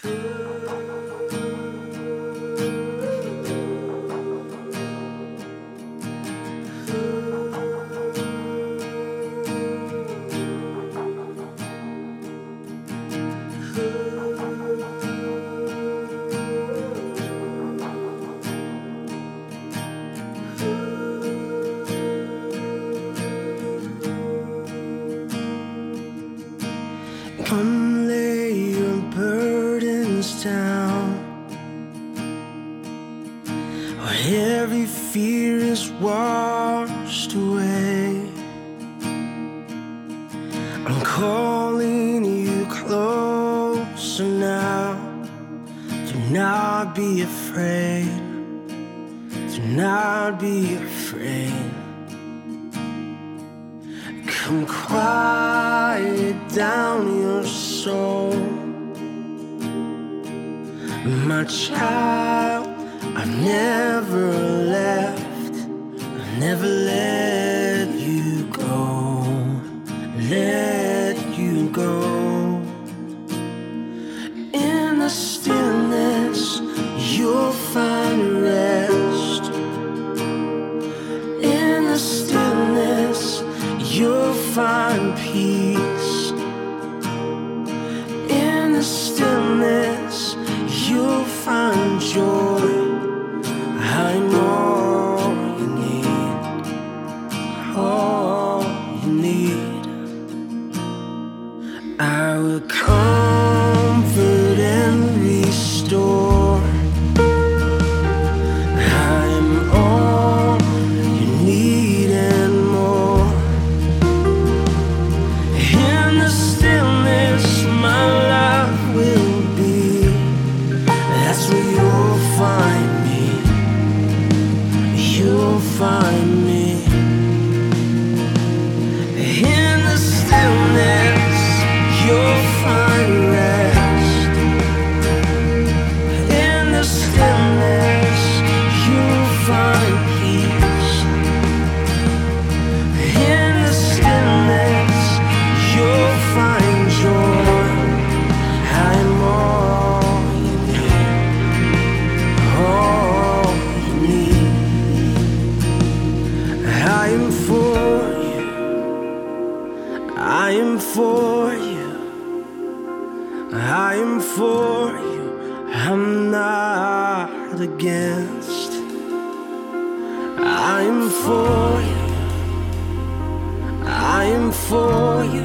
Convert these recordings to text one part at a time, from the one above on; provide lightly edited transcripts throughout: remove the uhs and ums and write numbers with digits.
Come lay your burdens down, where every fear is washed away. I'm calling you closer now. Do not be afraid. Do not be afraid. Come quiet down your soul. My child, I've never left. I've never let you go. Let you go. In the stillness, you'll find rest. In the stillness, you'll find peace. In the stillness, you'll find joy. I'm all you need, all you need. I will comfort and restore. I am all you need and more. In the stillness, my life will be. That's where you'll find me. You'll find me. In the stillness, you'll find rest. In the stillness, you'll find peace. In the stillness, you'll find joy. I'm all you need, all you need. I am for you. I am for you. I am for you. I'm not against. I am for you. I am for you.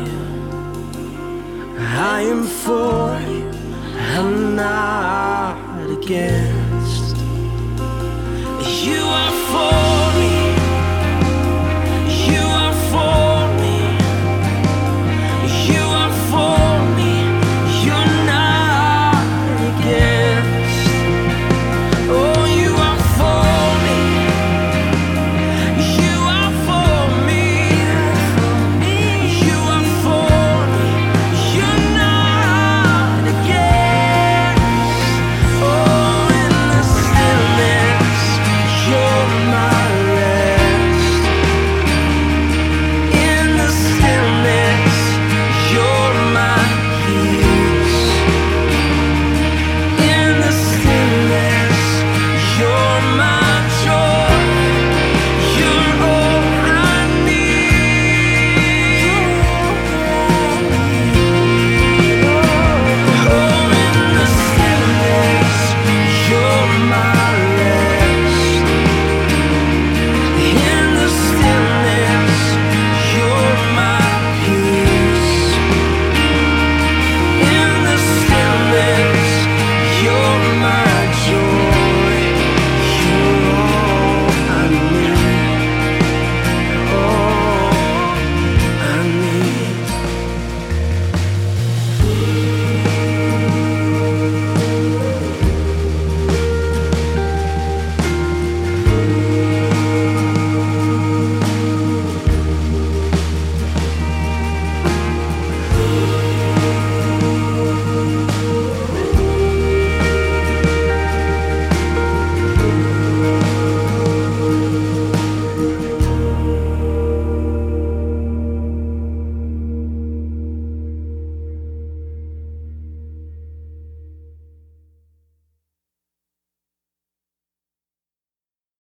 I am for you. I'm not against.